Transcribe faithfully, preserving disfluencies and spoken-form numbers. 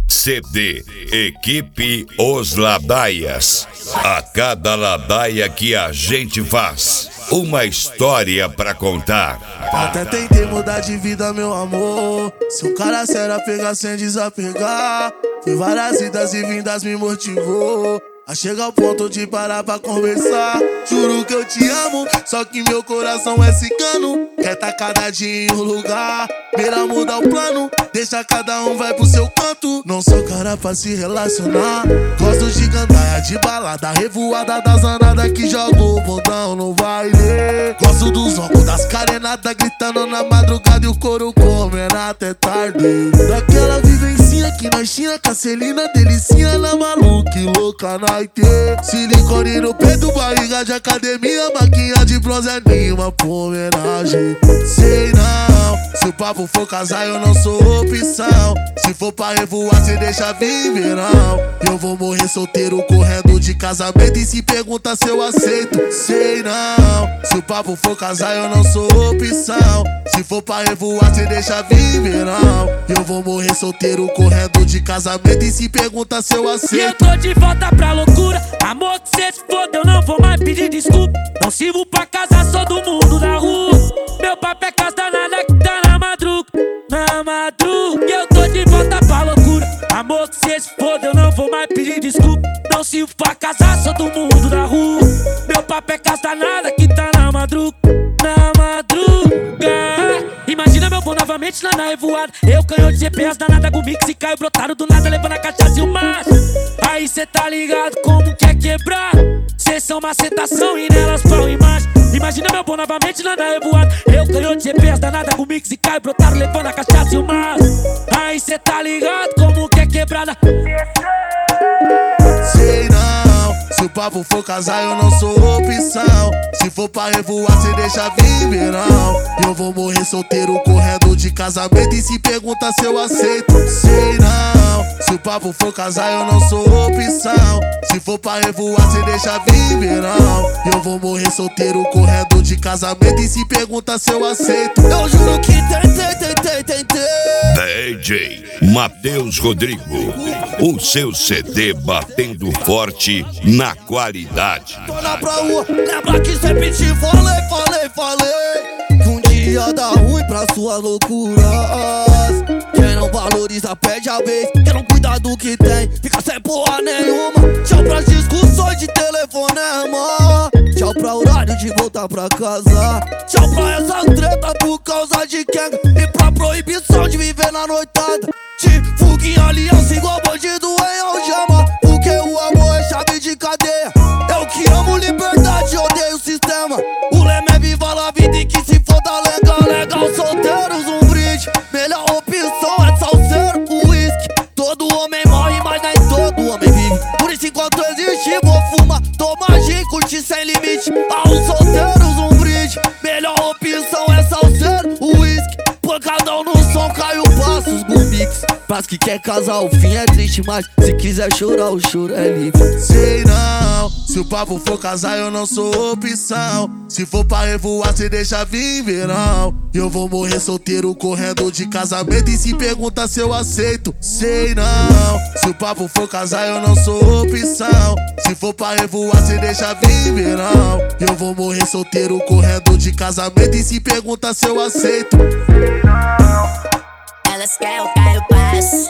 C D Equipe Os Ladaias. A cada ladaia que a gente faz, uma história pra contar. Até tentei mudar de vida, meu amor. Se um cara sério a pegar sem desapegar, foi várias idas e vindas me motivou a chegar ao ponto de parar pra conversar. Juro que eu te amo, só que meu coração é cigano. Quer tá cada dia em um lugar, beira mudar o plano, deixa cada um vai pro seu canto. Não sou cara pra se relacionar, gosto de gandaia, de balada, revoada das anadas que joga o bundão no baile. Gosto dos ombros, das carenadas gritando na madrugada e o couro comendo até tarde. Daquela vivencinha que nós tinha com a Celina, delicinha na maluca e louca na silicone no peito, barriga de academia, maquinha de bronze, anima pra homenagem. Sei não, se o papo for casar eu não sou opção. Se for pra revoar cê deixa vir verão. Eu vou morrer solteiro correndo de casamento e se pergunta se eu aceito. Sei não, se o papo for casar eu não sou opção. Se for pra revoar cê deixa vir verão. Eu vou morrer solteiro correndo de casamento e se pergunta se eu aceito. E eu tô de volta pra loucura, amor que cê se foda, eu não vou mais pedir desculpa. Não sirvo pra casar, sou do mundo da rua. Meu papo é casa danada que tá na madruga, na madruga. E eu tô de volta pra loucura, amor que cê se foda, eu não vou mais pedir desculpa. Não sirvo pra casar, sou do mundo da rua. Meu papo é casa danada que tá na madruga, na madruga. Imagina meu pão novamente lá na revoada, eu canhou de G P S danada com mix e caio brotado do nada levando a cachaça e o macho. Aí cê tá ligado como quer quebrar, cê são macetação e nelas pau e macho. Imagina meu pão novamente lá na revoada, eu canhou de G P S danada com mix e caio brotado levando a cachaça e o macho. Aí cê tá ligado como quer quebrada. Sei não, se o papo for casar eu não sou opção. Se for pra revoar cê deixa vir verão. Eu vou morrer solteiro correndo de casamento e se pergunta se eu aceito. Sei não, se o papo for casar eu não sou opção. Se for pra revoar cê deixa vir verão. Eu vou morrer solteiro correndo de casamento e se pergunta se eu aceito. Eu juro que tentei, tentei, tentei. D J Matheus Rodrigo, o seu C D batendo forte na qualidade. Tô na pra rua, lembra que sempre te falei, falei, falei que um dia dá ruim pra suas loucuras. Quem não valoriza perde a vez, quem não cuida do que tem fica sem porra nenhuma. Tchau pras discussões de telefonema, tchau pra horário de voltar pra casa, tchau pra essas tretas por causa de quem e pra proibição de viver na noitada. De fuga em aliança igual bandido em algema, porque o amor é chave de cadeia. Eu que amo liberdade, odeio o sistema. O lema é viva la vida e que se foda legal, legal. Solteiros um brinde, melhor opção é salseiro, o whisky. Todo homem morre, mas nem todo homem vive. Por isso enquanto existe vou fumar, tomar gin, curtir sem limite. Aos solteiros um brinde, melhor opção é salseiro, o whisky. Pancadão no som, caiu passos, boomix. Pras que quer casar o fim é triste, mas se quiser chorar o choro é livre. Sei não, se o papo for casar eu não sou opção. Se for pra revoar cê deixa vir verão. Eu vou morrer solteiro correndo de casamento e se pergunta se eu aceito. Sei não, se o papo for casar eu não sou opção. Se for pra revoar cê deixa vir verão. Eu vou morrer solteiro correndo de casamento e se pergunta se eu aceito. Elas querem o Caio Paz.